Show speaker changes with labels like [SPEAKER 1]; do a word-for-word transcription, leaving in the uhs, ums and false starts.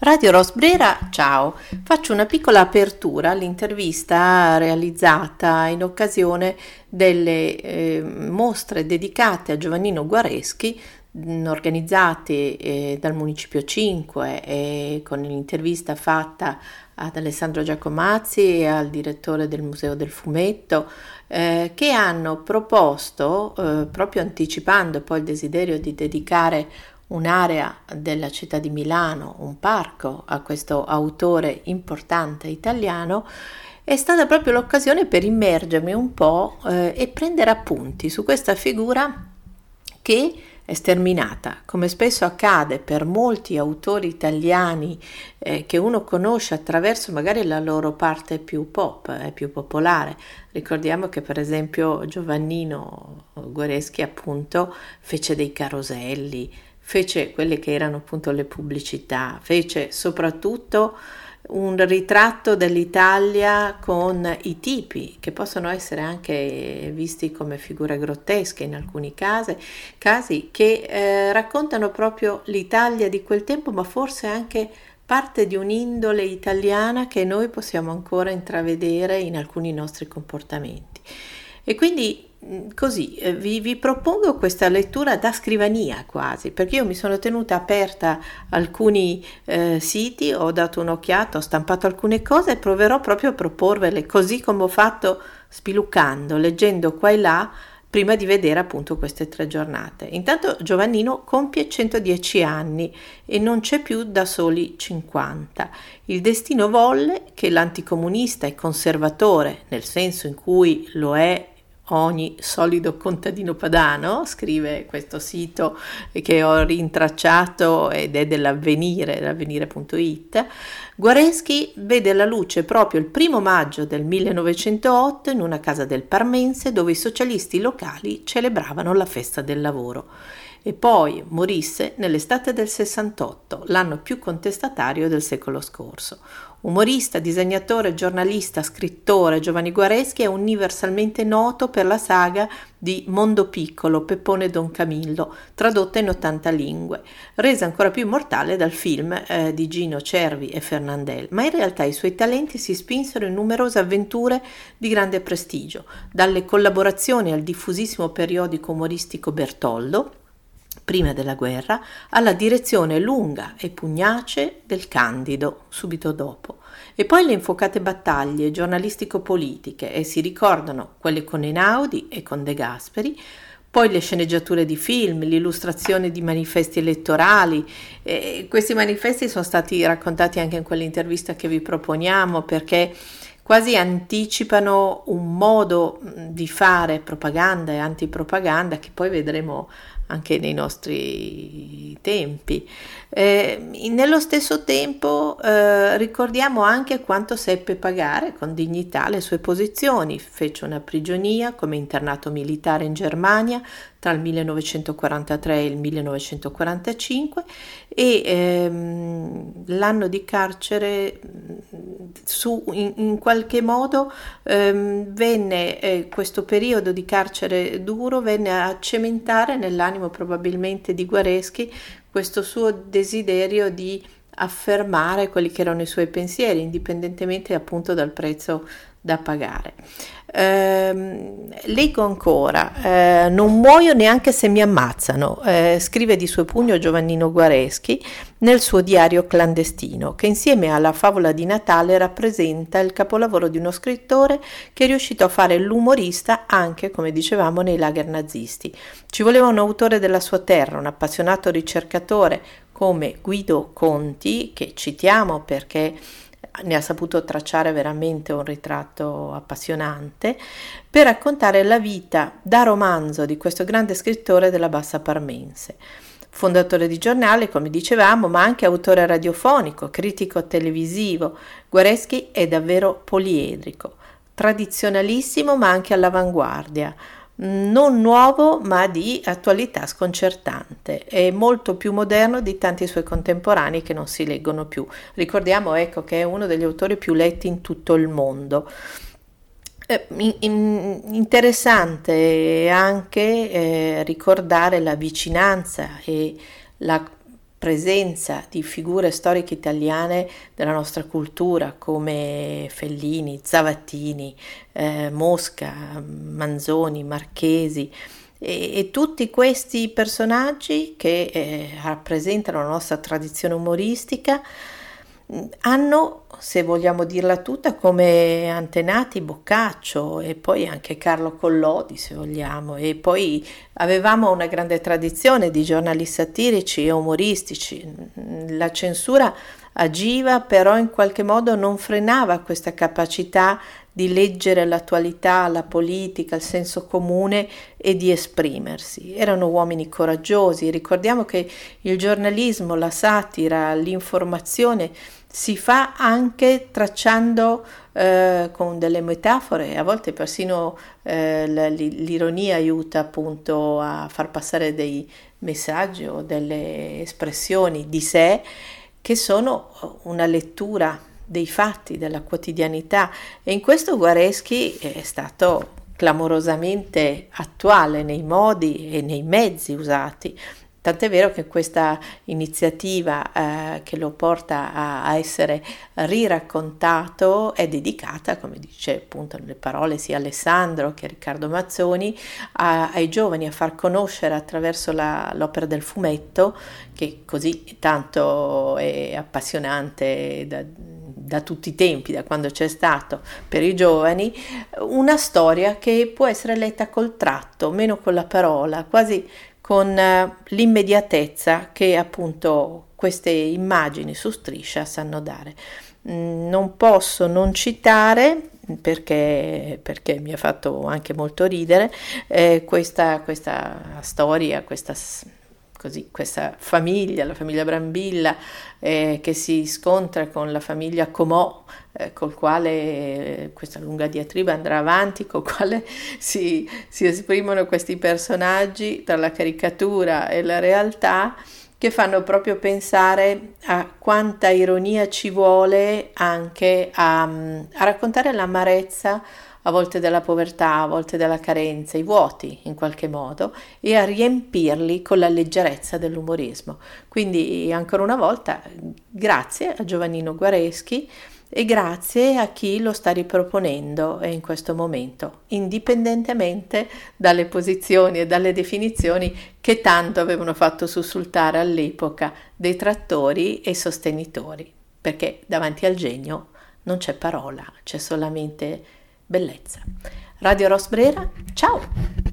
[SPEAKER 1] Radio Rosbrera, ciao. Faccio una piccola apertura all'intervista realizzata in occasione delle eh, mostre dedicate a Giovannino Guareschi, mh, organizzate eh, dal Municipio cinque e con l'intervista fatta ad Alessandro Giacomazzi e al direttore del Museo del Fumetto, eh, che hanno proposto, eh, proprio anticipando poi il desiderio di dedicare un'area della città di Milano, un parco a questo autore importante italiano, è stata proprio l'occasione per immergermi un po' eh, e prendere appunti su questa figura che è sterminata, come spesso accade per molti autori italiani eh, che uno conosce attraverso magari la loro parte più pop, eh, più popolare. Ricordiamo che per esempio Giovannino Guareschi appunto fece dei caroselli, fece quelle che erano appunto le pubblicità, fece soprattutto un ritratto dell'Italia con i tipi, che possono essere anche visti come figure grottesche in alcuni casi, casi che eh, raccontano proprio l'Italia di quel tempo, ma forse anche parte di un'indole italiana che noi possiamo ancora intravedere in alcuni nostri comportamenti. E quindi così eh, vi, vi propongo questa lettura da scrivania quasi, perché io mi sono tenuta aperta alcuni eh, siti, ho dato un'occhiata, ho stampato alcune cose e proverò proprio a proporvele così come ho fatto spiluccando, leggendo qua e là, prima di vedere appunto queste tre giornate. Intanto Giovannino compie centodieci anni e non c'è più da soli cinquanta. Il destino volle che l'anticomunista e conservatore, nel senso in cui lo è ogni solido contadino padano, scrive questo sito che ho rintracciato ed è dell'Avvenire, l'avvenire punto it, Guareschi vede la luce proprio il primo maggio del millenovecentootto in una casa del Parmense dove i socialisti locali celebravano la festa del lavoro. E poi morisse nell'estate del sessantotto, l'anno più contestatario del secolo scorso. Umorista, disegnatore, giornalista, scrittore, Giovanni Guareschi è universalmente noto per la saga di Mondo Piccolo, Peppone Don Camillo, tradotta in ottanta lingue, resa ancora più immortale dal film eh, di Gino Cervi e Fernandel, ma in realtà i suoi talenti si spinsero in numerose avventure di grande prestigio, dalle collaborazioni al diffusissimo periodico umoristico Bertoldo, prima della guerra, alla direzione lunga e pugnace del Candido, subito dopo. E poi le infuocate battaglie giornalistico-politiche, e si ricordano quelle con Einaudi e con De Gasperi, poi le sceneggiature di film, l'illustrazione di manifesti elettorali. E questi manifesti sono stati raccontati anche in quell'intervista che vi proponiamo, perché quasi anticipano un modo di fare propaganda e antipropaganda che poi vedremo anche nei nostri tempi. Eh, nello stesso tempo eh, ricordiamo anche quanto seppe pagare con dignità le sue posizioni. Fece una prigionia come internato militare in Germania tra il millenovecentoquarantatré e il millenovecentoquarantacinque e ehm, l'anno di carcere su, in, in qualche modo ehm, venne eh, questo periodo di carcere duro venne a cementare nell'animo probabilmente di Guareschi questo suo desiderio di affermare quelli che erano i suoi pensieri, indipendentemente appunto dal prezzo da pagare. Eh, leggo ancora, eh, non muoio neanche se mi ammazzano, eh, scrive di suo pugno Giovannino Guareschi nel suo diario clandestino, che insieme alla favola di Natale rappresenta il capolavoro di uno scrittore che è riuscito a fare l'umorista anche, come dicevamo, nei lager nazisti. Ci voleva un autore della sua terra, un appassionato ricercatore come Guido Conti, che citiamo perché ne ha saputo tracciare veramente un ritratto appassionante, per raccontare la vita da romanzo di questo grande scrittore della bassa parmense. Fondatore di giornale, come dicevamo, ma anche autore radiofonico, critico televisivo, Guareschi è davvero poliedrico, tradizionalissimo ma anche all'avanguardia, non nuovo ma di attualità sconcertante, è molto più moderno di tanti suoi contemporanei che non si leggono più. Ricordiamo ecco che è uno degli autori più letti in tutto il mondo. Eh, in, in, interessante anche eh, ricordare la vicinanza e la presenza di figure storiche italiane della nostra cultura come Fellini, Zavattini, eh, Mosca, Manzoni, Marchesi e, e tutti questi personaggi che eh, rappresentano la nostra tradizione umoristica hanno, se vogliamo dirla tutta, come antenati Boccaccio e poi anche Carlo Collodi, se vogliamo, e poi avevamo una grande tradizione di giornali satirici e umoristici. La censura agiva, però in qualche modo non frenava questa capacità di leggere l'attualità, la politica, il senso comune e di esprimersi. Erano uomini coraggiosi. Ricordiamo che il giornalismo, la satira, l'informazione si fa anche tracciando eh, con delle metafore, a volte persino eh, l'ironia aiuta appunto a far passare dei messaggi o delle espressioni di sé che sono una lettura dei fatti, della quotidianità, e in questo Guareschi è stato clamorosamente attuale nei modi e nei mezzi usati. Tant'è vero che questa iniziativa eh, che lo porta a, a essere riraccontato è dedicata, come dice appunto nelle parole sia Alessandro che Riccardo Mazzoni, a, ai giovani, a far conoscere attraverso la, l'opera del fumetto, che così tanto è appassionante da, da tutti i tempi, da quando c'è stato per i giovani, una storia che può essere letta col tratto, meno con la parola, quasi con l'immediatezza che appunto queste immagini su Striscia sanno dare. Non posso non citare, perché, perché mi ha fatto anche molto ridere, eh, questa, questa storia, questa, così, questa famiglia, la famiglia Brambilla, eh, che si scontra con la famiglia Comò, eh, col quale eh, questa lunga diatriba andrà avanti, col quale si, si esprimono questi personaggi tra la caricatura e la realtà, che fanno proprio pensare a quanta ironia ci vuole anche a, a raccontare l'amarezza a volte della povertà, a volte della carenza, i vuoti in qualche modo, e a riempirli con la leggerezza dell'umorismo. Quindi ancora una volta grazie a Giovannino Guareschi e grazie a chi lo sta riproponendo in questo momento, indipendentemente dalle posizioni e dalle definizioni che tanto avevano fatto sussultare all'epoca detrattori e sostenitori, perché davanti al genio non c'è parola, c'è solamente bellezza. Radio Rosbrera, ciao!